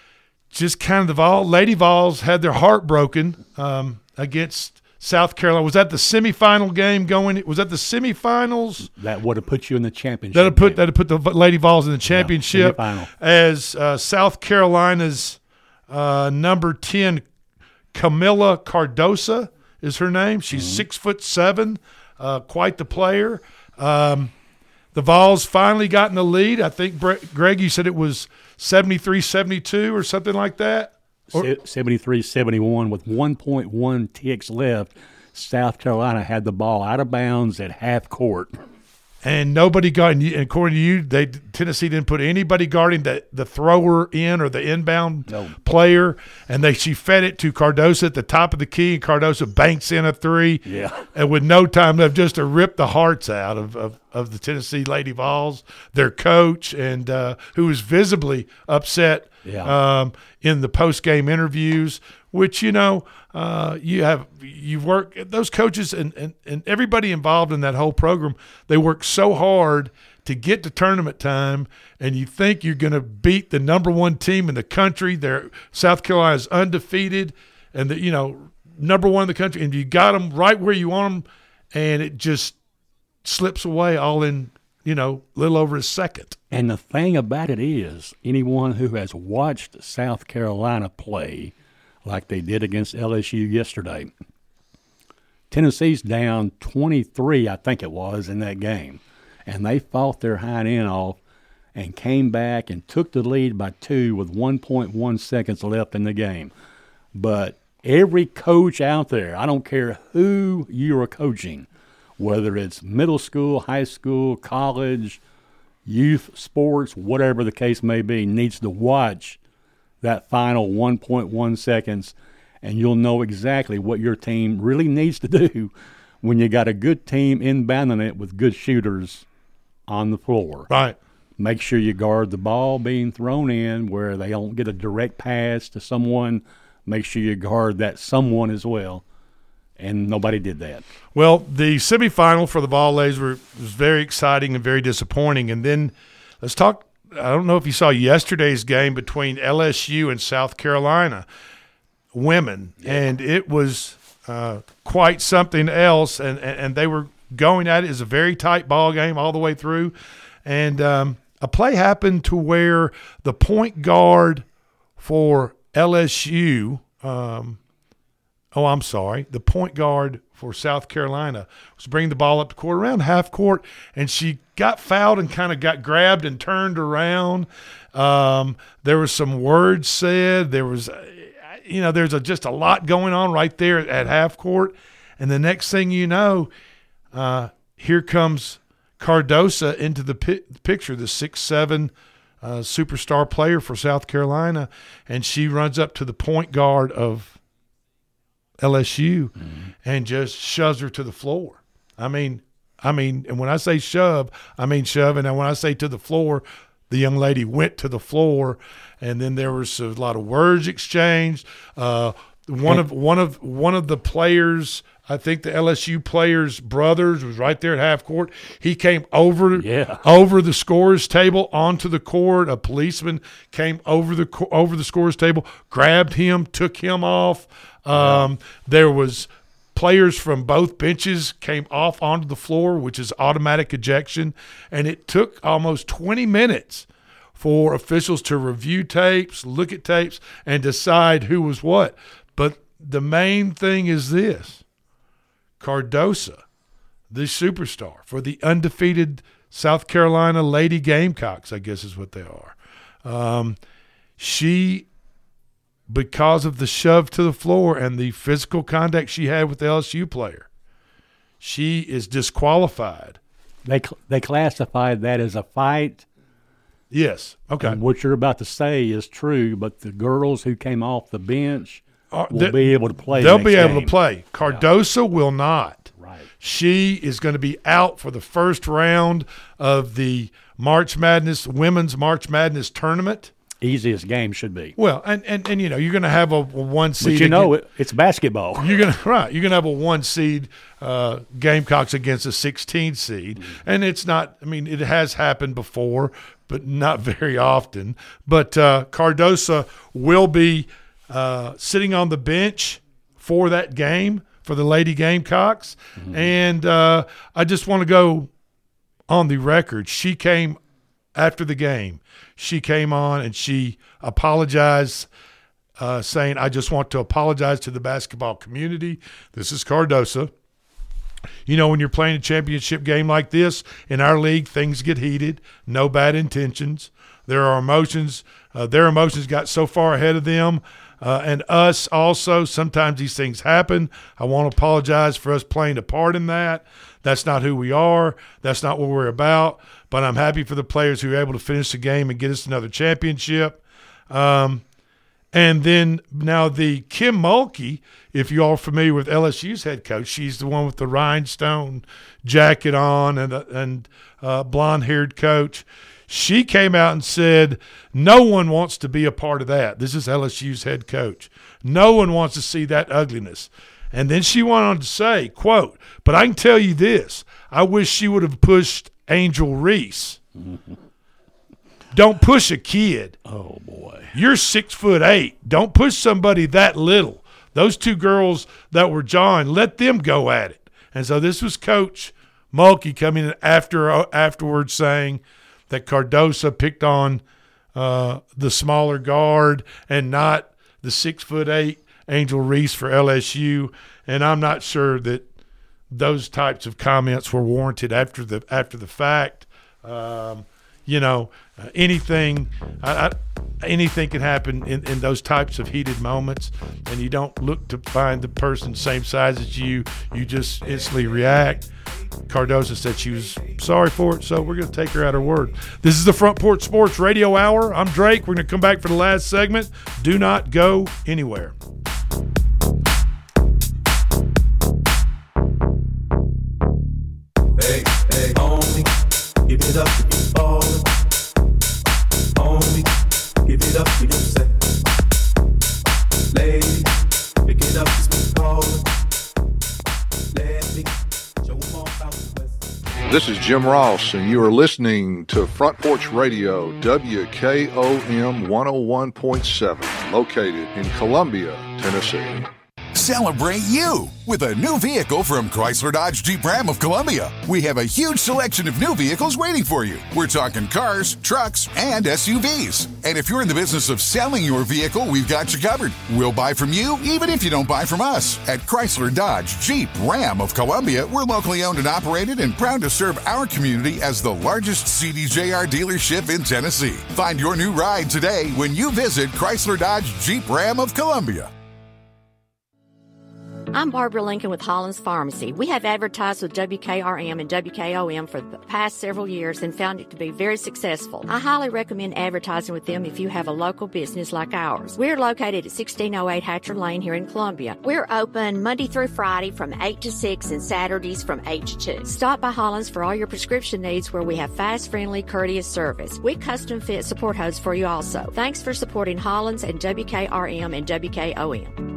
just kind of the Vol – Lady Vols had their heart broken um, against South Carolina. Was that the semifinal game going – was that the semifinals? That would have put you in the championship. That would put, that'd put the Lady Vols in the championship semifinal. as uh, South Carolina's uh, number ten, Camilla Cardosa is her name. She's Mm-hmm. six foot seven, uh, quite the player. Um, the Vols finally got in the lead. I think, Bre- Greg, you said it was seventy-three seventy-two or something like that? Or- seventy-three seventy-one with one point one ticks left. South Carolina had the ball out of bounds at half court. And nobody got, and you- and according to you, they Tennessee didn't put anybody guarding the, the thrower in or the inbound No. player, and they she fed it to Cardosa at the top of the key, and Cardosa banks in a three, Yeah. and with no time left, just to rip the hearts out of, of, of the Tennessee Lady Vols, their coach, and uh, who was visibly upset Yeah. um, in the post game interviews. Which, you know, uh, you have you work those coaches and, and, and everybody involved in that whole program, they work so hard to get to tournament time, and you think you're going to beat the number one team in the country. They're South Carolina's undefeated, and the, you know, number one in the country, and you got them right where you want them, and it just slips away all in, you know, a little over a second. And the thing about it is, anyone who has watched South Carolina play like they did against L S U yesterday, Tennessee's down twenty-three, I think it was, in that game. And they fought their hind end off and came back and took the lead by two with one point one seconds left in the game. But every coach out there, I don't care who you are coaching, whether it's middle school, high school, college, youth sports, whatever the case may be, needs to watch that final one point one seconds, and you'll know exactly what your team really needs to do when you got a good team inbounding it with good shooters on the floor. Right. Make sure you guard the ball being thrown in where they don't get a direct pass to someone. Make sure you guard that someone as well. And nobody did that. Well, the semifinal for the Vols were was very exciting and very disappointing. And then let's talk – I don't know if you saw yesterday's game between L S U and South Carolina women, yeah. and it was uh, quite something else. And, and, and they were going at it as a very tight ball game all the way through. And um, a play happened to where the point guard for L S U um, – Oh, I'm sorry. The point guard for South Carolina was bringing the ball up the court, around half court, and she got fouled and kind of got grabbed and turned around. Um, there was some words said. There was, you know, there's a, just a lot going on right there at half court. And the next thing you know, uh, here comes Cardosa into the pi- picture, the six seven uh, superstar player for South Carolina, and she runs up to the point guard of L S U mm-hmm. and just shoves her to the floor. I mean, I mean, and when I say shove, I mean shove. And when I say to the floor, the young lady went to the floor, and then there was a lot of words exchanged. Uh, one of one of one of the players, I think the L S U players' brothers, was right there at half court. He came over yeah. over the scorer's table onto the court. A policeman came over the over the scorer's table, grabbed him, took him off. Um, there was players from both benches came off onto the floor, which is automatic ejection, and it took almost twenty minutes for officials to review tapes, look at tapes, and decide who was what. But the main thing is this: Cardosa, the superstar for the undefeated South Carolina Lady Gamecocks, I guess is what they are. Um, she Because of the shove to the floor and the physical contact she had with the L S U player, she is disqualified. They cl- they classified that as a fight. Yes. Okay. And what you're about to say is true, but the girls who came off the bench uh, will be able to play. They'll the be next able game. to play. Cardosa yeah. will not. Right. She is going to be out for the first round of the March Madness, Women's March Madness tournament. Easiest game should be. Well, and, and, and you know, you're going to have a, a one seed. But you know, against, it, it's basketball. You're going to right. You're going to have a one seed uh, Gamecocks against a sixteen seed, mm-hmm. and it's not. I mean, it has happened before, but not very often. But uh, Cardosa will be uh, sitting on the bench for that game for the Lady Gamecocks, mm-hmm. and uh, I just want to go on the record. She came after the game. She came on and she apologized, uh, saying, I just want to apologize to the basketball community. This is Cardosa. You know, when you're playing a championship game like this, in our league, things get heated, no bad intentions. There are emotions. Uh, their emotions got so far ahead of them uh, and us also. Sometimes these things happen. I want to apologize for us playing a part in that. That's not who we are. That's not what we're about. But I'm happy for the players who are able to finish the game and get us another championship. Um, and then now the Kim Mulkey, if you all are familiar with L S U's head coach, she's the one with the rhinestone jacket on and and uh, blonde-haired coach. She came out and said, no one wants to be a part of that. This is L S U's head coach. No one wants to see that ugliness. And then she went on to say, quote, but I can tell you this, I wish she would have pushed Angel Reese. Don't push a kid. Oh, boy. You're six foot eight. Don't push somebody that little. Those two girls that were jawing, let them go at it. And so this was Coach Mulkey coming in after afterwards saying that Cardoso picked on uh, the smaller guard and not the six foot eight Angel Reese for L S U, and I'm not sure that those types of comments were warranted after the after the fact. Um, you know, uh, anything I, I, anything can happen in, in those types of heated moments, and you don't look to find the person same size as you. You just instantly react. Cardoso said she was sorry for it, so we're going to take her at her word. This is the Front Porch Sports Radio Hour. I'm Drake. We're going to come back for the last segment. Do not go anywhere. Hey, hey, homie, give it up to you ballin'. Homie, give it up to yourself. Lady, pick it up, it's me callin'. Let me show 'em all about the West. This is Jim Ross, and you are listening to Front Porch Radio, W K O M one oh one point seven, located in Columbia, Tennessee. Celebrate you with a new vehicle from Chrysler Dodge Jeep Ram of Columbia. We have a huge selection of new vehicles waiting for you. We're talking cars, trucks, and S U Vs. And if you're in the business of selling your vehicle, we've got you covered. We'll buy from you, even if you don't buy from us. At Chrysler Dodge Jeep Ram of Columbia, we're locally owned and operated and proud to serve our community as the largest C D J R dealership in Tennessee. Find your new ride today when you visit Chrysler Dodge Jeep Ram of Columbia. I'm Barbara Lincoln with Hollins Pharmacy. We have advertised with W K R M and W K O M for the past several years and found it to be very successful. I highly recommend advertising with them if you have a local business like ours. We're located at sixteen oh eight Hatcher Lane here in Columbia. We're open Monday through Friday from eight to six and Saturdays from eight to two. Stop by Hollins for all your prescription needs where we have fast, friendly, courteous service. We custom fit support hose for you also. Thanks for supporting Hollins and W K R M and W K O M.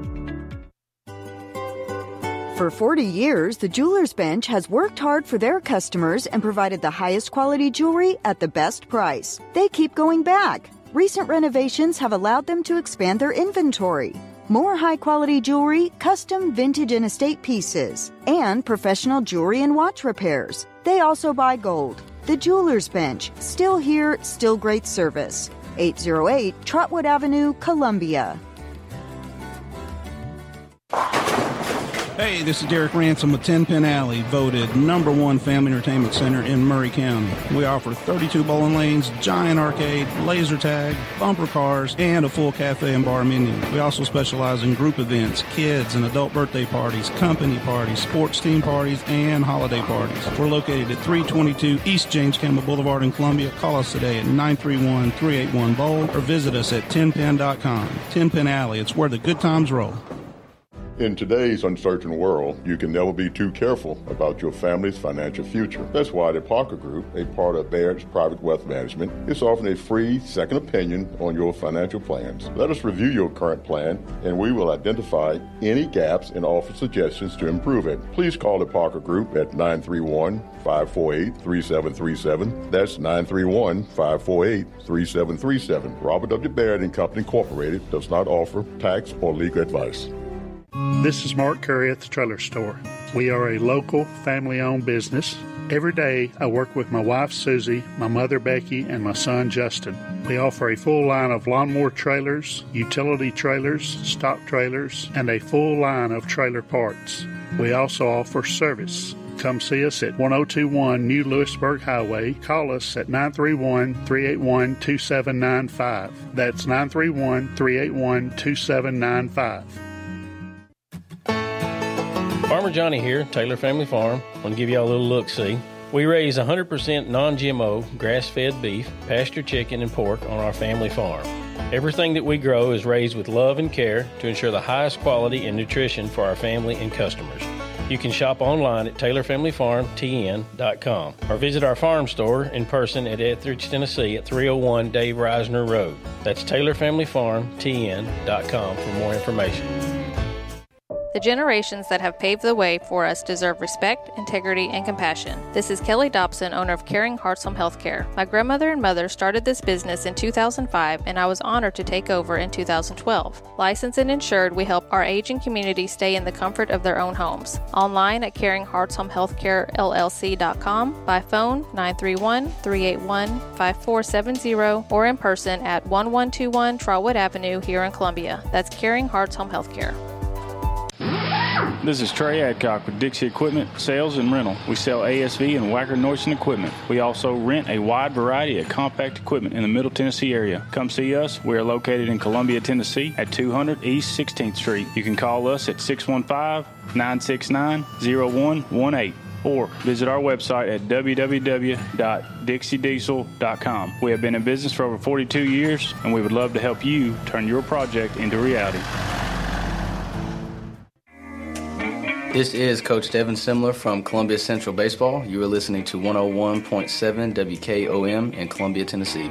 For forty years, the Jewelers Bench has worked hard for their customers and provided the highest quality jewelry at the best price. They keep going back. Recent renovations have allowed them to expand their inventory. More high-quality jewelry, custom vintage and estate pieces, and professional jewelry and watch repairs. They also buy gold. The Jewelers Bench, still here, still great service. eight oh eight Trotwood Avenue, Columbia. Hey, this is Derek Ransom with Ten Pin Alley, voted number one family entertainment center in Murray County. We offer thirty-two bowling lanes, giant arcade, laser tag, bumper cars, and a full cafe and bar menu. We also specialize in group events, kids and adult birthday parties, company parties, sports team parties, and holiday parties. We're located at three twenty-two East James Campbell Boulevard in Columbia. Call us today at nine three one, three eight one, bowl or visit us at ten pin dot com. Ten Pin Alley, it's where the good times roll. In today's uncertain world, you can never be too careful about your family's financial future. That's why the Parker Group, a part of Baird's Private Wealth Management, is offering a free second opinion on your financial plans. Let us review your current plan, and we will identify any gaps and offer suggestions to improve it. Please call the Parker Group at nine three one, five four eight, three seven three seven. That's nine three one, five four eight, three seven three seven. Robert W. Baird and Company Incorporated does not offer tax or legal advice. This is Mark Curry at the Trailer Store. We are a local, family-owned business. Every day, I work with my wife, Susie, my mother, Becky, and my son, Justin. We offer a full line of lawnmower trailers, utility trailers, stock trailers, and a full line of trailer parts. We also offer service. Come see us at ten twenty-one New Lewisburg Highway. Call us at nine three one, three eight one, two seven nine five. That's nine three one, three eight one, two seven nine five. Farmer Johnny here, Taylor Family Farm. I want to give you all a little look-see. We raise one hundred percent non-G M O, grass-fed beef, pasture chicken, and pork on our family farm. Everything that we grow is raised with love and care to ensure the highest quality and nutrition for our family and customers. You can shop online at taylor family farm t n dot com or visit our farm store in person at Etheridge, Tennessee at three oh one Dave Reisner Road. That's taylor family farm t n dot com for more information. The generations that have paved the way for us deserve respect, integrity, and compassion. This is Kelly Dobson, owner of Caring Hearts Home Healthcare. My grandmother and mother started this business in two thousand five, and I was honored to take over in two thousand twelve. Licensed and insured, we help our aging community stay in the comfort of their own homes. Online at caring hearts home healthcare l l c dot com, by phone nine three one, three eight one, five four seven zero, or in person at one one two one Trotwood Avenue here in Columbia. That's Caring Hearts Home Healthcare. This is Trey Adcock with Dixie Equipment Sales and Rental. We sell A S V and Wacker Neuson equipment. We also rent a wide variety of compact equipment in the Middle Tennessee area. Come see us. We are located in Columbia, Tennessee at two hundred East sixteenth Street. You can call us at six one five, nine six nine, zero one one eight or visit our website at w w w dot dixie diesel dot com. We have been in business for over forty-two years, and we would love to help you turn your project into reality. This is Coach Devin Simler from Columbia Central Baseball. You are listening to one oh one point seven W K O M in Columbia, Tennessee.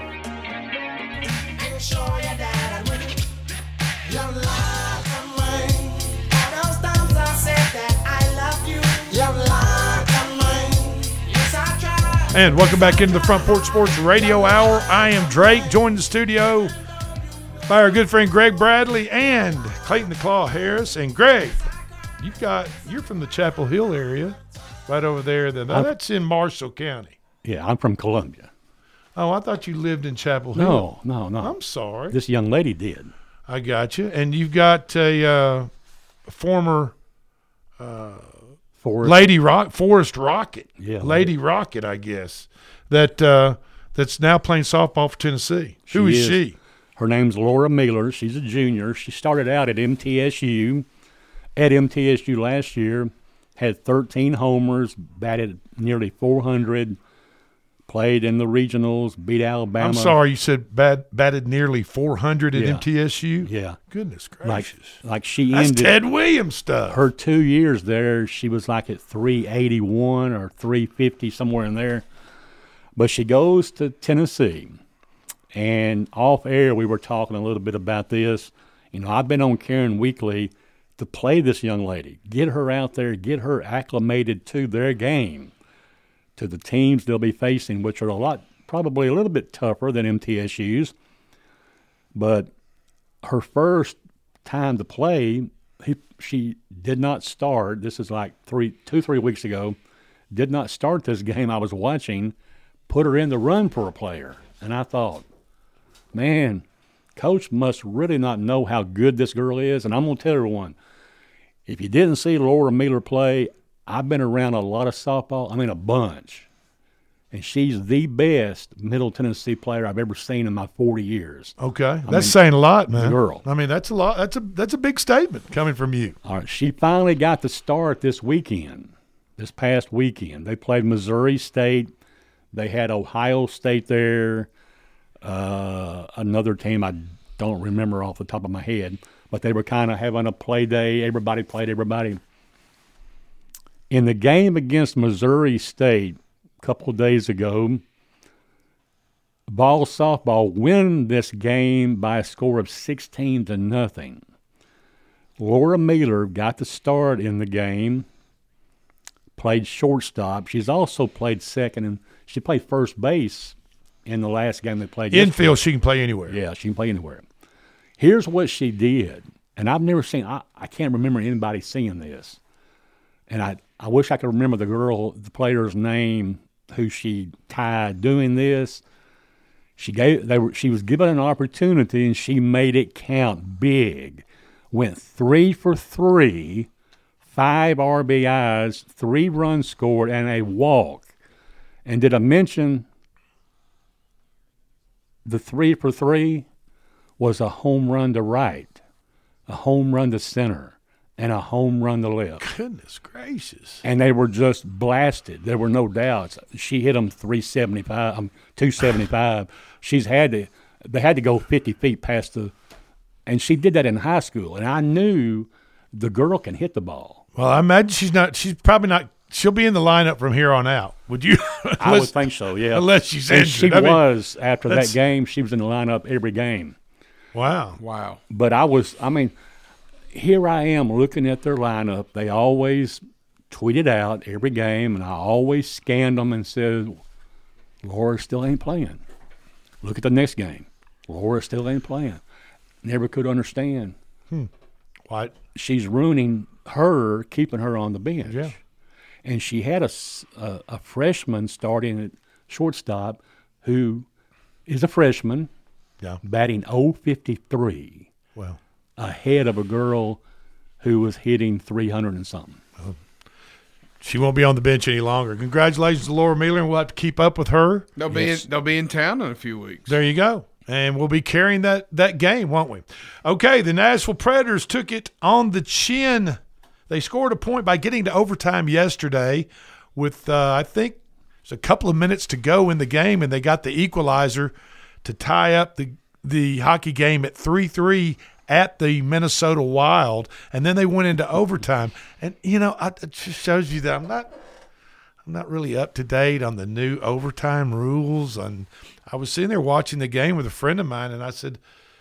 And welcome back into the Front Porch Sports Radio Hour. I am Drake, joined in the studio by our good friend Greg Bradley and Clayton the Claw Harris. And Greg, you've got you're from the Chapel Hill area, right over there. Then now, that's in Marshall County. Yeah, I'm from Columbia. Oh, I thought you lived in Chapel Hill. No, no, no. I'm sorry. This young lady did. I got you. And you've got a uh, former uh, Forrest. Lady Rock, Forrest Rocket. Yeah, Lady Rocket, I guess, that uh, that's now playing softball for Tennessee. She Who is, is she? Her name's Laura Miller. She's a junior. She started out at M T S U. At M T S U last year, had thirteen homers, batted nearly four hundred, played in the regionals, beat Alabama. I'm sorry, you said bat, batted nearly four hundred at Yeah. M T S U? Yeah. Goodness Like, gracious. like she That's ended. Ted Williams stuff. Her two years there, she was like at three eighty-one or three fifty, somewhere in there. But she goes to Tennessee. And off air, we were talking a little bit about this. You know, I've been on Karen Weekly to play this young lady, get her out there, get her acclimated to their game, to the teams they'll be facing, which are a lot, probably a little bit tougher than M T S U's. But her first time to play, he, she did not start. This is like three, two, three weeks ago. Did not start this game I was watching. Put her in the run for a player, and I thought, man, Coach must really not know how good this girl is. And I'm going to tell everyone, if you didn't see Laura Miller play, I've been around a lot of softball. I mean, a bunch. And she's the best Middle Tennessee player I've ever seen in my forty years. Okay. I That's mean, saying a lot, man. Girl. I mean, that's a lot. That's a that's a big statement coming from you. All right. She finally got the start this weekend, this past weekend. They played Missouri State. They had Ohio State there. Uh, another team I don't remember off the top of my head, but they were kind of having a play day. Everybody played everybody. In the game against Missouri State a couple of days ago, Ball softball win this game by a score of sixteen to nothing. Laura Miller got the start in the game, played shortstop. She's also played second, and she played first base in the last game they played. Infield, she can play anywhere. Yeah, she can play anywhere. Here's what she did, and I've never seen, I, I can't remember anybody seeing this, and I, I wish I could remember the girl, the player's name who she tied doing this. She gave, they were, she was given an opportunity, and she made it count big. Went three for three, five R B Is, three runs scored, and a walk. And did I mention the three for three was a home run to right, a home run to center, and a home run to left. Goodness gracious. And they were just blasted. There were no doubts. She hit them three seventy-five, um, two seventy-five. She's had to, they had to go fifty feet past the, and she did that in high school. And I knew the girl can hit the ball. Well, I imagine she's not, she's probably not, she'll be in the lineup from here on out. Would you? unless, I would think so, yeah. Unless she's and injured. she I mean, was, after that game, she was in the lineup every game. Wow. Wow. But I was, I mean, here I am looking at their lineup. They always tweet it out every game, and I always scanned them and said, Laura still ain't playing. Look at the next game. Laura still ain't playing. Never could understand. Hmm. What? She's ruining her, keeping her on the bench. Yeah. And she had a, a, a freshman starting at shortstop who is a freshman, yeah. batting oh fifty-three. Well, ahead of a girl who was hitting three hundred and something. Well, she won't be on the bench any longer. Congratulations to Laura Mueller, and we'll have to keep up with her. They'll be in, they'll be in town in a few weeks. There you go. And we'll be carrying that, that game, won't we? Okay, the Nashville Predators took it on the chin. They scored a point by getting to overtime yesterday with, uh, I think, there's a couple of minutes to go in the game, and they got the equalizer to tie up the, the hockey game at three three at the Minnesota Wild, and then they went into overtime. And, you know, I, it just shows you that I'm not I'm not really up to date on the new overtime rules. And I was sitting there watching the game with a friend of mine, and I said,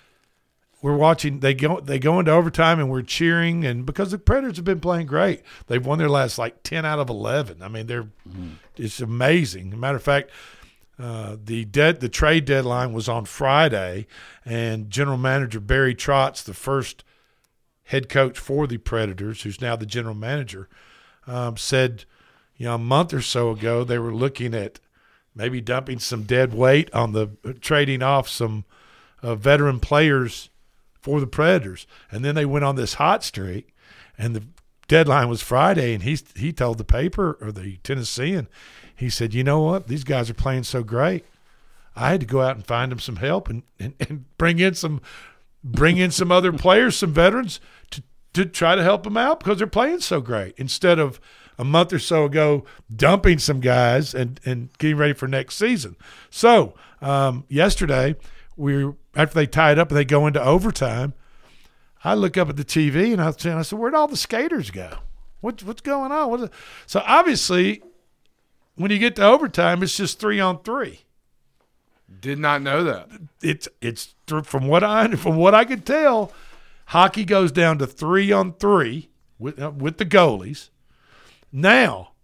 we're watching, they go they go into overtime, and we're cheering, and because the Predators have been playing great. They've won their last, like, ten out of eleven. I mean, they're mm-hmm. it's amazing. As a matter of fact, Uh, the dead the trade deadline was on Friday, and General Manager Barry Trotz, the first head coach for the Predators, who's now the general manager, um, said, you know, a month or so ago they were looking at maybe dumping some dead weight on the uh, trading off some uh, veteran players for the Predators, and then they went on this hot streak, and the deadline was Friday, and he he told the paper or the Tennessean. He said, you know what? These guys are playing so great. I had to go out and find them some help and, and, and bring in some bring in some other players, some veterans, to, to try to help them out because they're playing so great. Instead of a month or so ago dumping some guys and, and getting ready for next season. So um, yesterday, we after they tied up and they go into overtime, I look up at the T V and I, I said, where'd all the skaters go? What, what's going on? What is so obviously – when you get to overtime, it's just three on three. Did not know that. It's it's from what I from what I could tell, hockey goes down to three on three with uh, with the goalies. Now,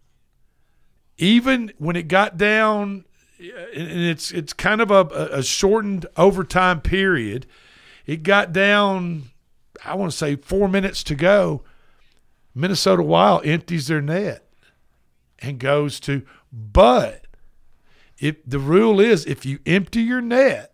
even when it got down, and it's it's kind of a, a shortened overtime period, it got down. I want to say four minutes to go. Minnesota Wild empties their net and goes to. But if the rule is if you empty your net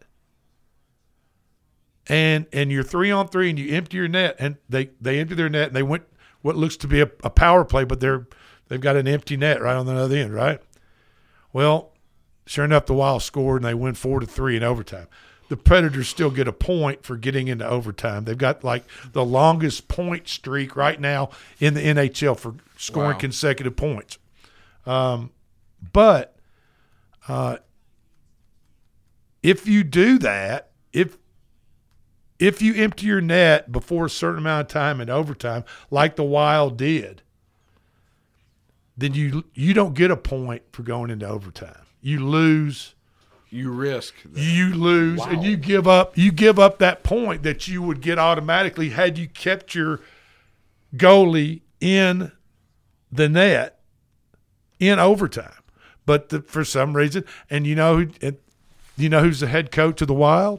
and and you're three on three and you empty your net and they, they empty their net and they went what looks to be a, a power play, but they're they've got an empty net right on the other end, right? Well, sure enough, the Wild scored and they win four to three in overtime. The Predators still get a point for getting into overtime. They've got like the longest point streak right now in the N H L for scoring wow. consecutive points. Um, but uh, if you do that, if if you empty your net before a certain amount of time in overtime, like the Wild did, then you you don't get a point for going into overtime. You lose. You risk that. You lose, Wow. and you give up. You give up that point that you would get automatically had you kept your goalie in the net in overtime. But the, for some reason, and you know, who, you know who's the head coach of the Wild?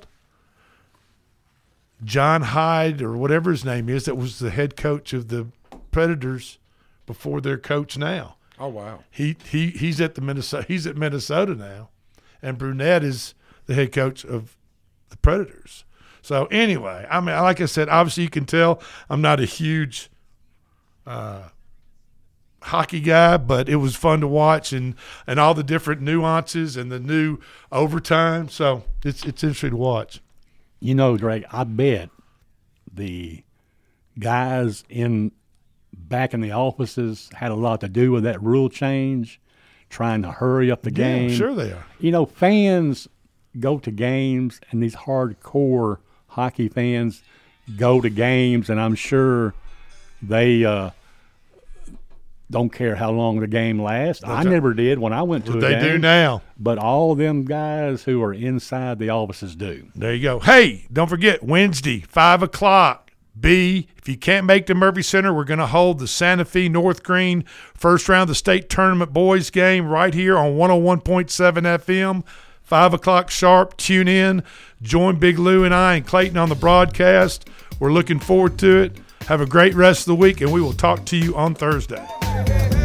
John Hyde, or whatever his name is, that was the head coach of the Predators before their coach now. Oh wow! He he he's at the Minnesota. He's at Minnesota now, and Brunette is the head coach of the Predators. So anyway, I mean, like I said, obviously you can tell I'm not a huge uh, hockey guy, but it was fun to watch, and, and all the different nuances and the new overtime. So it's it's interesting to watch. You know, Drake, I bet the guys in back in the offices had a lot to do with that rule change, trying to hurry up the Yeah, game. sure they are. You know, fans go to games, and these hardcore hockey fans go to games, and I'm sure they uh, don't care how long the game lasts. I never did when I went to Well, a they game. do now. But all them guys who are inside the offices do. There you go. Hey, don't forget, Wednesday, five o'clock, B, if you can't make the Murphy Center, we're going to hold the Santa Fe North Green first round of the state tournament boys game right here on one oh one point seven F M. five o'clock sharp. Tune in. Join Big Lou and I and Clayton on the broadcast. We're looking forward to it. Have a great rest of the week, and we will talk to you on Thursday.